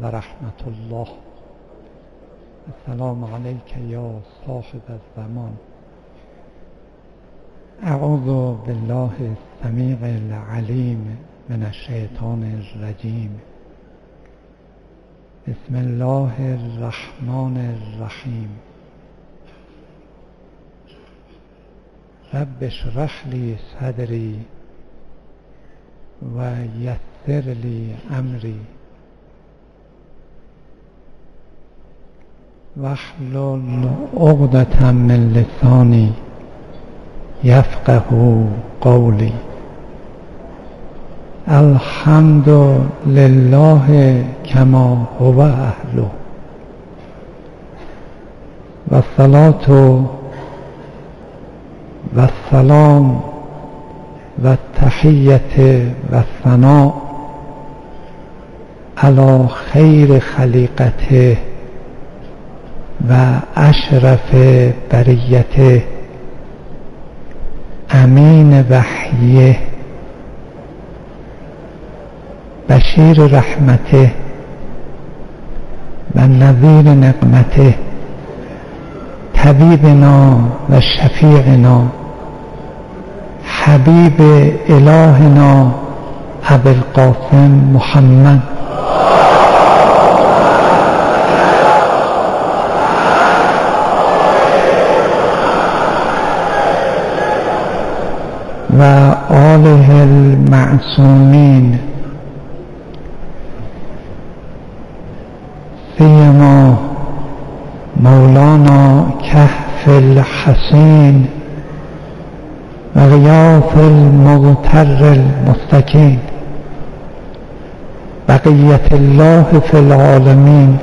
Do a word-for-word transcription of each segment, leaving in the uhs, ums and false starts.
و رحمت الله. السلام علیک یا صاحب الزمان. اعوذ بالله السمیع العلیم من الشیطان الرجیم. بسم الله الرحمن الرحیم. رب اشرح لی صدری و یسر لی امری واحلل عقدة من لسانی یفقهوا قولی. الحمد لله کما هو اهله و الصلاة و السلام و التحیة و الثناء علی خیر خلیقته و اشرف بریته امین وحیه بشیر رحمته و نذیر نقمته طبیبنا و شفیعنا حبیب الهنا ابی القاسم محمد و آله المعصومین سیما مولانا کهف الحسین و غیاث المغتر المستکین بقیت الله فی العالمین.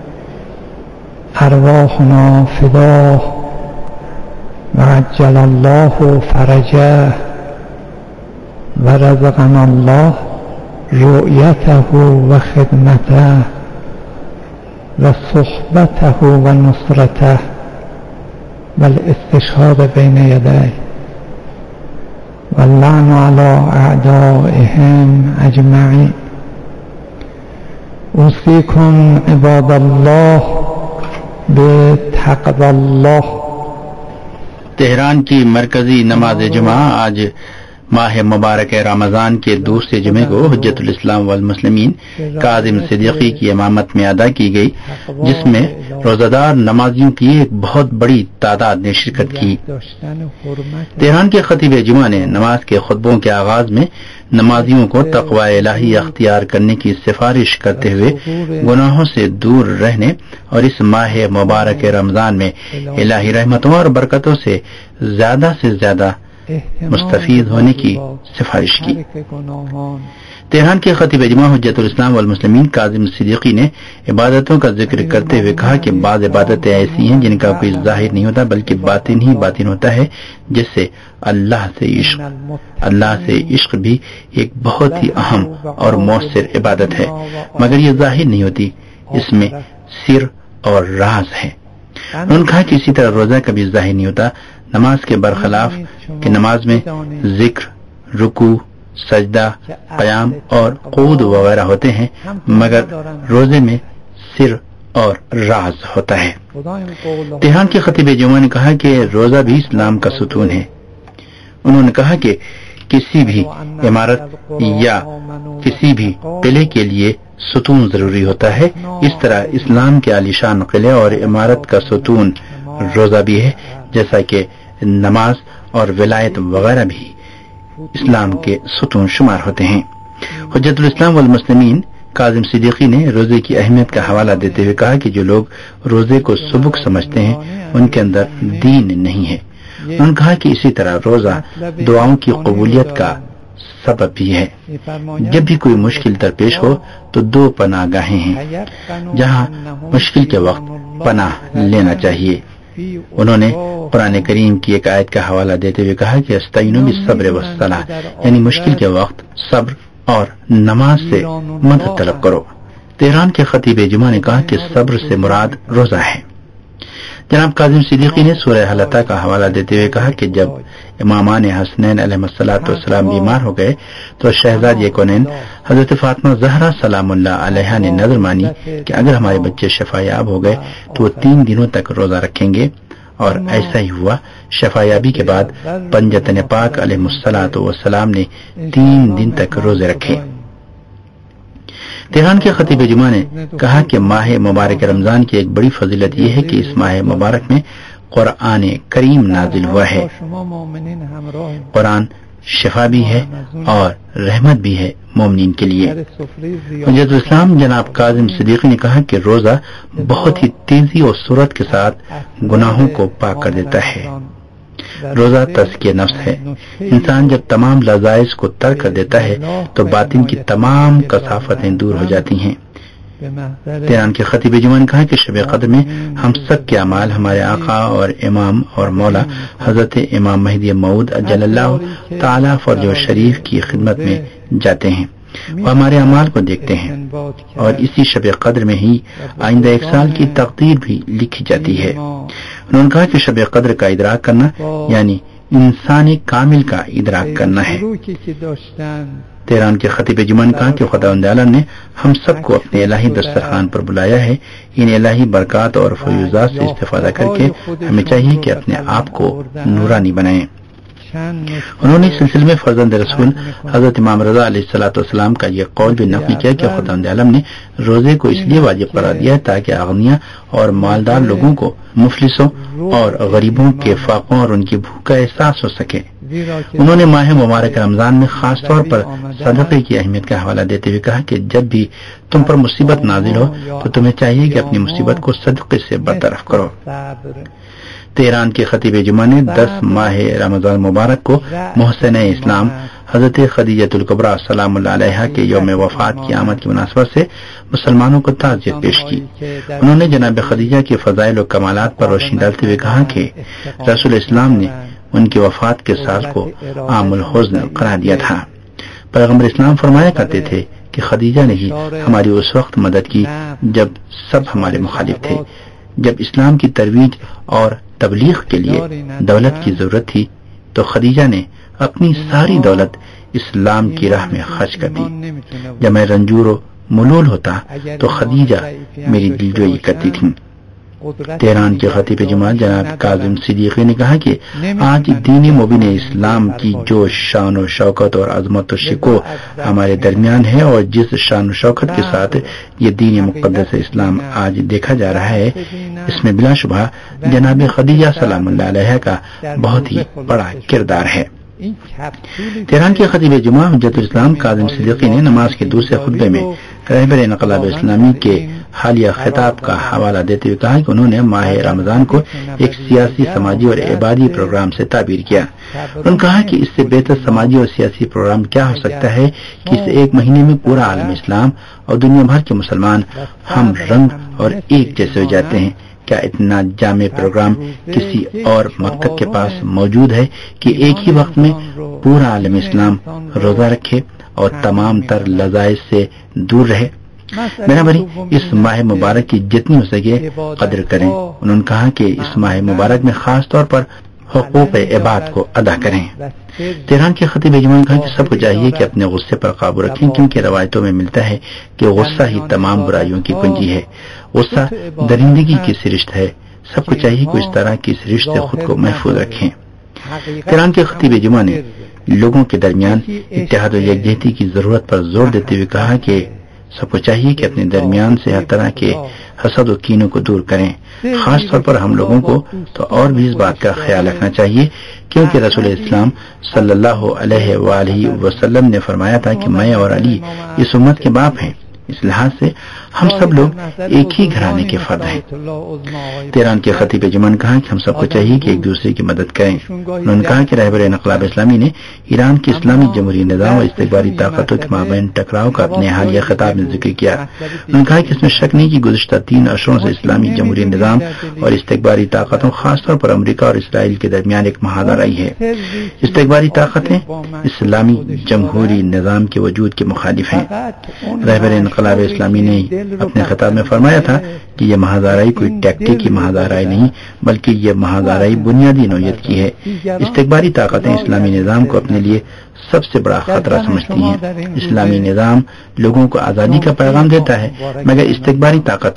ارواحنا فداه و عجل الله فرجه و رزقنا الله رؤیته و خدمته و صحبته و نصرته و الاستشهاد بین یدیه و اللعن علی اعدائهم اجمعین. اوصیکم عباد الله بتقوی الله. تہران کی مرکزی نماز جمعہ آج ماہ مبارک رمضان کے دوسرے جمعے کو حجت الاسلام والمسلمین کاظم صدیقی کی امامت میں ادا کی گئی، جس میں روزہ دار نمازیوں کی ایک بہت بڑی تعداد نے شرکت کی۔ تہران کے خطیب جمعہ نے نماز کے خطبوں کے آغاز میں نمازیوں کو تقوی الہی اختیار کرنے کی سفارش کرتے ہوئے گناہوں سے دور رہنے اور اس ماہ مبارک رمضان میں الہی رحمتوں اور برکتوں سے زیادہ سے زیادہ مستفید ہونے کی سفارش کی۔ تہران کے خطیب جمعہ حجت الاسلام والمسلمین کاظم صدیقی نے عبادتوں کا ذکر کرتے ہوئے کہا کہ بعض عبادتیں ایسی ہیں جن کا کوئی ظاہر نہیں ہوتا بلکہ باطن ہی باطن ہوتا ہے، جس سے اللہ سے عشق اللہ سے عشق بھی ایک بہت ہی اہم اور مؤثر عبادت ہے، مگر یہ ظاہر نہیں ہوتی، اس میں سر اور راز ہے۔ انہوں نے کہا کہ اسی طرح روزہ کبھی ظاہر نہیں ہوتا، نماز کے برخلاف کہ نماز میں ذکر، رکوع، سجدہ، قیام اور قعود وغیرہ ہوتے ہیں، مگر روزے میں سر اور راز ہوتا ہے۔ تہران کے خطیب جمعہ نے کہا کہ روزہ بھی اسلام کا ستون ہے۔ انہوں نے کہا کہ کسی بھی عمارت یا کسی بھی قلعے کے لیے ستون ضروری ہوتا ہے، اس طرح اسلام کے عالیشان قلعے اور عمارت کا ستون روزہ بھی ہے، جیسا کہ نماز اور ولایت وغیرہ بھی اسلام کے ستون شمار ہوتے ہیں۔ حجت الاسلام والمسلمین کاظم صدیقی نے روزے کی اہمیت کا حوالہ دیتے ہوئے کہا کہ جو لوگ روزے کو سبک سمجھتے ہیں ان کے اندر دین نہیں ہے۔ انہوں نے کہا کہ اسی طرح روزہ دعاؤں کی قبولیت کا سبب بھی ہے۔ جب بھی کوئی مشکل درپیش ہو تو دو پناہ گاہیں ہیں جہاں مشکل کے وقت پناہ لینا چاہیے۔ انہوں نے قرآن کریم کی ایک آیت کا حوالہ دیتے ہوئے کہا کہ استعینوا بالصبر والصلاۃ، یعنی مشکل کے وقت صبر اور نماز سے مدد طلب کرو۔ تہران کے خطیب جمعہ نے کہا کہ صبر سے مراد روزہ ہے۔ جناب کاظم صدیقی نے سورہ حلقہ کا حوالہ دیتے ہوئے کہا کہ جب امامان حسنین علیہ الصلوۃ والسلام بیمار ہو گئے تو شہزادی کونین حضرت فاطمہ زہرا سلام اللہ علیہا نے نظر مانی کہ اگر ہمارے بچے شفا یاب ہو گئے تو وہ تین دنوں تک روزہ رکھیں گے، اور ایسا ہی ہوا۔ شفا یابی کے بعد پنجتن پاک علیہ الصلوۃ والسلام نے تین دن تک روزے رکھے۔ تہران کے خطیب جمعہ نے کہا کہ ماہ مبارک رمضان کی ایک بڑی فضیلت یہ ہے کہ اس ماہ مبارک میں قرآن کریم نازل ہوا ہے۔ قرآن شفا بھی ہے اور رحمت بھی ہے مومنین کے لیے۔ حجت الاسلام جناب کاظم صدیقی نے کہا کہ روزہ بہت ہی تیزی اور سرعت کے ساتھ گناہوں کو پاک کر دیتا ہے۔ روزہ تزکیہ نفس ہے۔ انسان جب تمام لذائذ کو ترک کر دیتا ہے تو باطن کی تمام کثافتیں دور ہو جاتی ہیں۔ تہران کے خطیب جمعہ نے کہا کہ شب قدر میں ہم سب کے اعمال ہمارے آقا اور امام اور مولا حضرت امام مہدی موعود اجل اللہ تعالی فرجہ شریف کی خدمت میں جاتے ہیں، وہ ہمارے اعمال کو دیکھتے ہیں، اور اسی شب قدر میں ہی آئندہ ایک سال کی تقدیر بھی لکھی جاتی ہے۔ انہوں نے کہا کہ شب قدر کا ادراک کرنا یعنی انسان کامل کا ادراک کرنا ہے۔ تہران کے خطیب جمعہ نے کہا کہ خداوند عالم نے ہم سب کو اپنے الہی دسترخوان پر بلایا ہے، ان الہی برکات اور فیوزات سے استفادہ کر کے ہمیں چاہیے کہ اپنے آپ کو نورانی بنائیں۔ انہوں نے اس سلسلے میں فرزند رسول حضرت امام رضا علیہ الصلوۃ والسلام کا یہ قول بھی نقل کیا کہ خداوند عالم نے روزے کو اس لیے واجب قرار دیا تاکہ اغنیاء اور مالدار لوگوں کو مفلسوں اور غریبوں کے فاقوں اور ان کی بھوک کا احساس ہو سکے۔ انہوں نے ماہ مبارک رمضان میں خاص طور پر صدقے کی اہمیت کا حوالہ دیتے ہوئے کہا کہ جب بھی تم پر مصیبت نازل ہو تو تمہیں چاہیے کہ اپنی مصیبت کو صدقے سے برطرف کرو۔ تہران کے خطیب جمعہ نے دس ماہ رمضان مبارک کو محسن اسلام حضرت خدیجۃ الکبریٰ سلام اللہ علیہا کے یوم وفات کی آمد کی مناسبت سے مسلمانوں کو تعزیت پیش کی۔ انہوں نے جناب خدیجہ کے فضائل و کمالات پر روشنی ڈالتے ہوئے کہا کہ رسول اسلام نے ان کی وفات کے سال کو عام الحزن قرار دیا تھا۔ پیغمبر اسلام فرمایا کرتے تھے کہ خدیجہ نے ہی ہماری اس وقت مدد کی جب سب ہمارے مخالف تھے، جب اسلام کی ترویج اور تبلیغ کے لیے دولت کی ضرورت تھی تو خدیجہ نے اپنی ساری دولت اسلام کی راہ میں خرچ کر دی۔ جب میں رنجور و ملول ہوتا تو خدیجہ میری دلجوئی کرتی تھی۔ تہران کے خطیب جمعہ جناب کاظم صدیقی نے کہا کہ آج دین مبین اسلام کی جو شان و شوکت اور عظمت و شکوہ ہمارے درمیان ہے اور جس شان و شوکت کے ساتھ یہ دین مقدس اسلام آج دیکھا جا رہا ہے، اس میں بلا شبہ جناب خدیجہ سلام اللہ علیہ کا بہت ہی بڑا کردار ہے۔ تہران کے خطیب جمعہ حجت الاسلام کاظم صدیقی نے نماز کے دوسرے خطبے میں رہبر انقلاب اسلامی کے حالیہ خطاب کا حوالہ دیتے ہوئے کہا کہ انہوں نے ماہ رمضان کو ایک سیاسی، سماجی اور عبادی پروگرام سے تعبیر کیا۔ انہوں نے کہا کہ اس سے بہتر سماجی اور سیاسی پروگرام کیا ہو سکتا ہے کہ اس ایک مہینے میں پورا عالم اسلام اور دنیا بھر کے مسلمان ہم رنگ اور ایک جیسے ہو جاتے ہیں۔ کیا اتنا جامع پروگرام کسی اور مکتب کے پاس موجود ہے کہ ایک ہی وقت میں پورا عالم اسلام روزہ رکھے اور تمام تر لذائذ سے دور رہے؟ میرا بھائی، اس ماہ مبارک کی جتنی ہو سکے قدر کریں۔ انہوں نے کہا کہ اس ماہ مبارک میں خاص طور پر حقوق عباد کو ادا کریں۔ تہران کے خطیب جمعہ نے کہا کہ سب کو چاہیے کہ اپنے غصے پر قابو رکھیں، کیونکہ روایتوں میں ملتا ہے کہ غصہ ہی تمام برائیوں کی کنجی ہے۔ غصہ درندگی کی سرشت ہے، سب کو چاہیے کہ اس طرح کی سرشت سے خود کو محفوظ رکھیں۔ تہران کے خطیب جمعہ نے لوگوں کے درمیان اتحاد و یکجہتی کی ضرورت پر زور دیتے ہوئے کہا کہ سب کو چاہیے کہ اپنے درمیان سے ہر طرح کے حسد و کینوں کو دور کریں۔ خاص طور پر ہم لوگوں کو تو اور بھی اس بات کا خیال رکھنا چاہیے کیونکہ رسول اسلام صلی اللہ علیہ وآلہ وسلم نے فرمایا تھا کہ میں اور علی اس امت کے باپ ہیں، اس لحاظ سے ہم سب لوگ ایک ہی گھرانے کے فرد ہیں۔ تہران کے خطیب جمعہ نے کہا کہ ہم سب کو چاہیے کہ ایک دوسرے کی مدد کریں۔ انہوں نے کہا کہ رہبر انقلاب اسلامی نے ایران کے اسلامی جمہوری نظام اور استکباری طاقتوں کے مابین ٹکراؤ کا اپنے حالیہ خطاب میں ذکر کیا۔ انہوں نے کہا کہ اس میں شک نہیں کہ گزشتہ تین عشروں سے اسلامی جمہوری نظام اور استکباری طاقتوں خاص طور پر امریکہ اور اسرائیل کے درمیان ایک محاذ آئی ہے۔ استکباری طاقتیں اسلامی جمہوری نظام کے وجود کے مخالف ہیں۔ رہبر انقلاب انقلاب اسلامی نے اپنے خطاب میں فرمایا تھا کہ یہ محض آرائی کوئی ٹیکٹیک کی محض آرائی نہیں بلکہ یہ محض آرائی بنیادی نوعیت کی ہے۔ استکباری طاقتیں اسلامی نظام کو اپنے لیے سب سے بڑا خطرہ سمجھتی ہیں۔ اسلامی نظام لوگوں کو آزادی کا پیغام دیتا ہے مگر استکباری طاقتیں